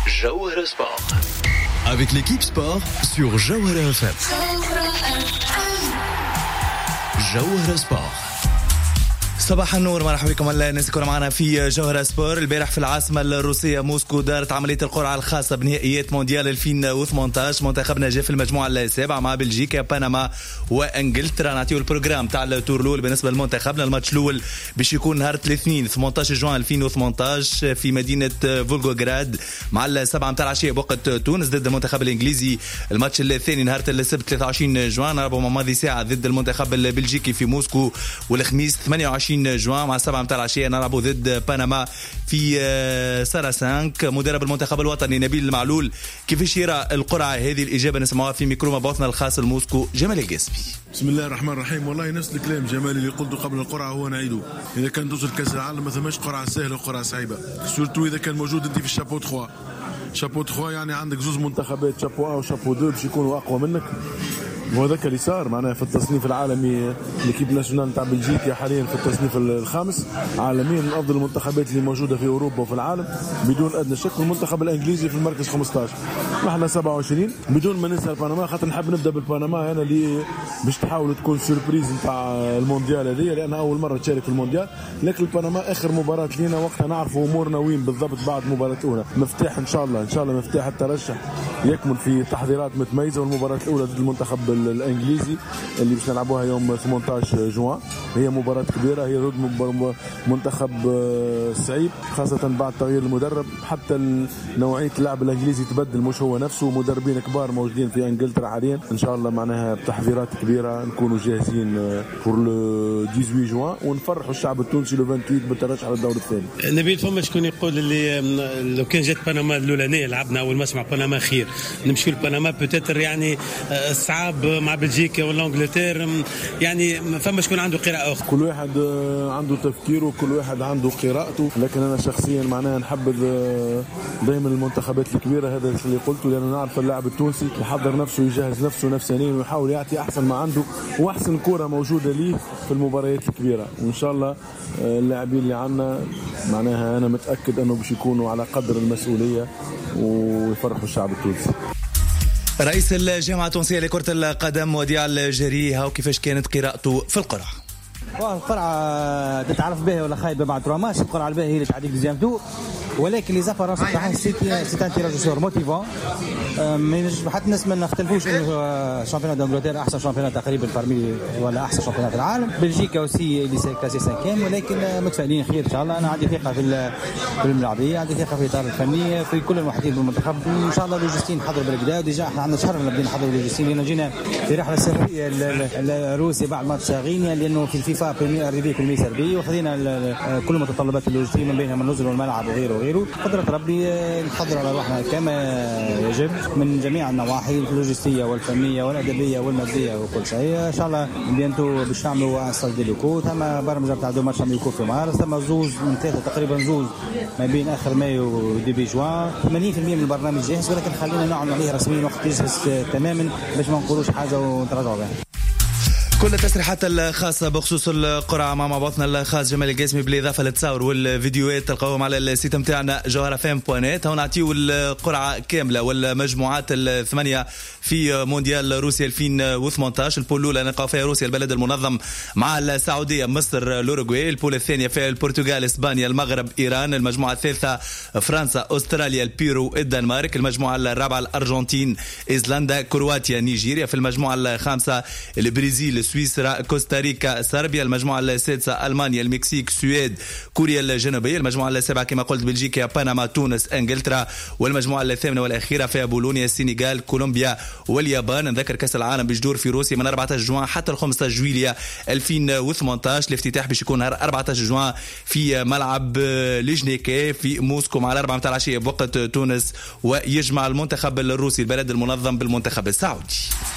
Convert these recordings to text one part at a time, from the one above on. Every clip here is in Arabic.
Jawhara Sport. Avec l'équipe sport sur Jawhara FM. Jawhara Sport. صباح النور، مرحبا بكم الناس كنا معنا في جوهرة سبور. البارح في العاصمة الروسية موسكو دارت عملية القرعة الخاصة بنهائيات مونديال 2018. منتخبنا جاء في المجموعة السابعة مع بلجيكا بنما وانجلترا. نعطيو البروجرام تاع التور الاول بالنسبة لمنتخبنا. الماتش الاول باش يكون نهار الاثنين 18 جوان 2018 في مدينة فولغوغراد مع السبعة متاع العشية بوقت تونس ضد المنتخب الانجليزي. الماتش الثاني نهار السبت 23 جوان نلعبوا ماضي ساعة ضد المنتخب البلجيكي في موسكو. والخميس 28 جوان مع 7 متاع العشية نلعبوا ضد بنما في ساراسانك. مدرب المنتخب الوطني نبيل المعلول كيفاش يرى القرعة هذه؟ الإجابة نسمعها في ميكرو مبعوثنا الخاص لموسكو جمال القاسمي. بسم الله الرحمن الرحيم. والله نفس الكلام جمال اللي قلته قبل القرعة هو نعيده. إذا كان توصل كأس العالم ما ثماش قرعة سهلة وقرعة صعيبة، سورتو إذا كان موجود أنت في الشابو 3. شابو 3 يعني عندك زوز منتخبات شابو 1 وشابو 2 باش يكونوا أقوى منك. وهذاك اللي صار معناها في التصنيف العالمي. ليكيب ناسيونال تاع بلجيكا حاليا في التصنيف الخامس عالميا من افضل المنتخبات اللي موجوده في اوروبا وفي العالم بدون ادنى شك. والمنتخب الانجليزي في المركز 15 نحن 27 بدون ما ننسى البنما، خاطر نحب نبدا بالبنما انا اللي باش تحاول تكون سوربريز نتاع المونديال هذه لانها اول مره تشارك في المونديال. لكن البنما اخر مباراه لينا وقتها نعرفوا امورنا وين بالضبط بعد المباراه الاولى. مفتاح ان شاء الله مفتاح الترشح يكمن في تحضيرات متميزه. والمباراه الاولى ضد المنتخب الانجليزي اللي باش نلعبوها يوم 18 جوان هي مباراه كبيره، هي ضد منتخب صعيب خاصه بعد تغيير المدرب. حتى نوعيه اللعب الانجليزي تبدل، مش هو نفسه. مدربين كبار موجودين في انجلترا حاليا. ان شاء الله معناها بتحضيرات كبيره نكونوا جاهزين بور لو 18 جوان ونفرحوا الشعب التونسي لو 28 بالترشح للدور الثاني. نبيل فما شكون يقول اللي لو كان جات بنما الاولانيه لعبنا اول ما سمع بنما خير نمشيو لبنما بوتيتر يعني صعاب مع بلجيكا ولا انجلترا، يعني فما شكون عنده قراءه اخرى. كل واحد عنده تفكيره وكل واحد عنده قراءته. لكن انا شخصيا معناها نحب دائما المنتخبات الكبيره. هذا اللي قلته لان نعرف اللاعب التونسي يحضر نفسه يجهز نفسه نفسانيا ويحاول يعطي احسن ما عنده واحسن كره موجوده ليه في المباريات الكبيره. وان شاء الله اللاعبين اللي عندنا معناها انا متاكد انه باش يكونوا على قدر المسؤوليه ويفرحوا الشعب التونسي. رئيس الجامعة التونسية لكرة القدم وديع الجريهة وكيفاش كانت قراءته في القرعة؟ القرعة تتعرف بها ولا خايبة بعد 3 ماتش. القرعة الباهية اللي تعدي ديزيام تو، ولكن لي زافارونس تاعها سيتان تيراج سور موتيفون. حتى الناس ما نختلفوش انه شامبيونات انجلترا احسن شامبيونات تقريبا فرمي ولا احسن شامبيونات العالم. بلجيكا وسي اللي كاسي 5 ولكن متفائلين خير ان شاء الله. انا عندي ثقه في الملاعبيه، عندي ثقه في الاطار الفني، في كل الموحدين بالمنتخب. ان شاء الله لوجستين حضروا بالكدا. ديجا احنا عندنا شهر بدينا نحضروا لوجستين لان جينا في رحله سريه لروسيا بعد ماتش صاغينيا لانه في الفيفا بريمير اريفي كل سربي وخذينا كل متطلبات اللوجستين من بينها النزل والملعب وغيره. قدرة ربي نحضر على روحنا كما يجب من جميع النواحي اللوجستية والفنية والأدبية والمادية وكل شيء. إن شاء الله بينتو باش نعملوا أنستال ديليكو. ثم برمجة تاع دو ماتش نعملوا في مارس. ثم زوز من 3 تقريبا زوز ما بين آخر مايو وديبي جوان. 80% من البرنامج جاهز، ولكن خلينا نعمل عليه رسميا وقت يجهز تماما باش ما نقولوش حاجة ونتراجعوا بها. كل التصريحات الخاصة بخصوص القرعة مع مبعوثنا الخاص جمال القاسمي بالإضافة للتصاور والفيديوهات تلقاوهم على السيت متاعنا jawharafm.net. هون نعطيو القرعة كاملة والمجموعات الثمانية في مونديال روسيا 2018. البول الأولى نلقاو فيها روسيا البلد المنظم مع السعودية مصر الأوروغواي. البول الثانية فيها البرتغال إسبانيا المغرب إيران. المجموعة الثالثة فرنسا أستراليا البيرو الدنمارك. المجموعة الرابعة الأرجنتين إيسلندا كرواتيا نيجيريا. في المجموعة الخامسة البرازيل سويسرا كوستاريكا صربيا. المجموعة السادسة ألمانيا المكسيك السويد كوريا الجنوبية. المجموعة السابعة كما قلت بلجيكا بنما تونس انجلترا. والمجموعة الثامنة والأخيرة فيها بولونيا السنغال كولومبيا واليابان. نذكر كأس العالم بجدور في روسيا من 14 جوان حتى 15 جويلية 2018. الافتتاح باش يكون نهار 14 جوان في ملعب ليجنيكي في موسكو مع 4 متاع العشية بوقت تونس. ويجمع المنتخب الروسي البلد المنظم بالمنتخب السعودي.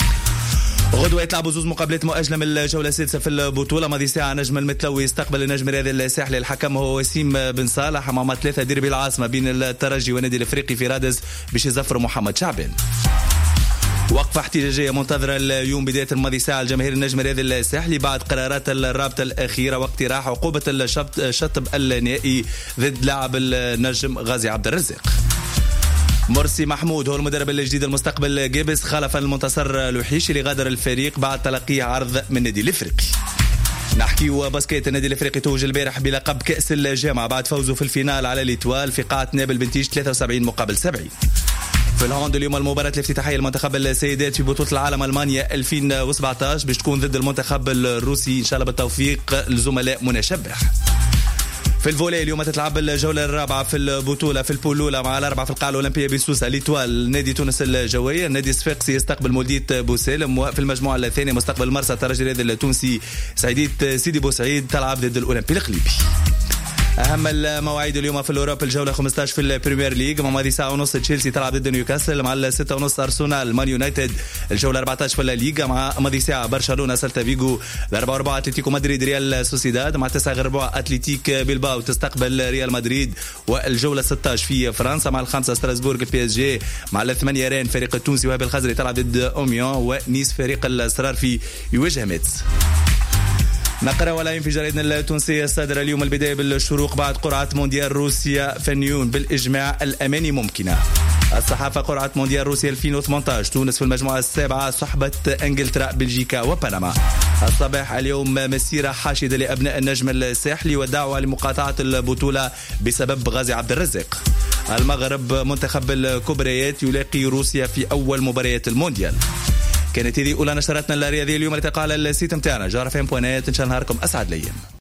غدوة يتلعبوا زوز مقابلات مؤجلة من الجولة السادسة في البطولة. ماضي ساعة نجم المتلوي يستقبل النجم الرياضي الساحلي. الحكم هو وسيم بن صالح. أمام 3 ديربي العاصمة بين الترجي والنادي الأفريقي في رادس باش يزفروا محمد شعبان. وقفة احتجاجية منتظرة اليوم بداية الماضي ساعة الجماهير النجم الرياضي الساحلي بعد قرارات الرابطة الأخيرة واقتراح عقوبة الشطب النهائي ضد لاعب النجم غازي عبد الرزاق. مرسي محمود هو المدرب الجديد المستقبل جيبس خلفا المنتصر لوحيش اللي غادر الفريق بعد تلقيه عرض من النادي الافريقي. نحكي وباسكيت. النادي الافريقي توج البارح بلقب كأس الجامعة بعد فوزه في الفينال على ليتوال في قاعة نابل بنتيج 73-70. في الهاند اليوم المباراة الافتتاحية المنتخب السيدات في بطولة العالم ألمانيا 2017 باش تكون ضد المنتخب الروسي إن شاء الله بالتوفيق لزملاء منى شبح. في الفولي اليوم تتلعب الجولة الرابعة في البطولة في البول الأولى مع الأربعة في القاعة الأولمبية بسوسة ليتوال نادي تونس الجوية. النادي الصفاقسي يستقبل مولدية بوسالم. في المجموعة الثانية مستقبل مرسى الترجي الرياضي التونسي سعيدية سيدي بوسعيد تلعب ضد الأولمبي القليبي. أهم المواعيد اليوم في الأوروبا الجولة 15 في البريمير ليج مع ماضي ساعة ونص تشيلسي تلعب ضد نيوكاسل مع 6:30 أرسنال مان يونايتد. الجولة 14 في الليغا مع ماضي ساعة برشلونة سلتا فيغو 4 أتلتيكو مدريد ريال سوسيداد مع 9:15 أتلتيك بيلباو تستقبل ريال مدريد. والجولة 16 في فرنسا مع 5 ستراسبورغ بي اس جي مع 8 رين فريق التونسي وهاب الخزري تلعب ضد أوميون. ونيس فريق الأسرار في يواجه ميتس. نقرأ ولاين في جريدنا التونسية الصادرة اليوم البداية بالشروق بعد قرعة مونديال روسيا فنيون بالإجماع الأماني ممكنة. الصحافة قرعة مونديال روسيا 2018 تونس في المجموعة السابعة صحبة انجلترا بلجيكا وبنما. الصباح اليوم مسيرة حاشدة لأبناء النجم الساحلي والدعوة لمقاطعة البطولة بسبب غازي عبد الرزاق. المغرب منتخب الكبريات يلاقي روسيا في أول مباريات المونديال. كانت هذه أولى نشراتنا الرياضية اليوم اللي تقع على السيت متاعنا جوهرافم.net. إن شاء الله نهاركم أسعد الأيام.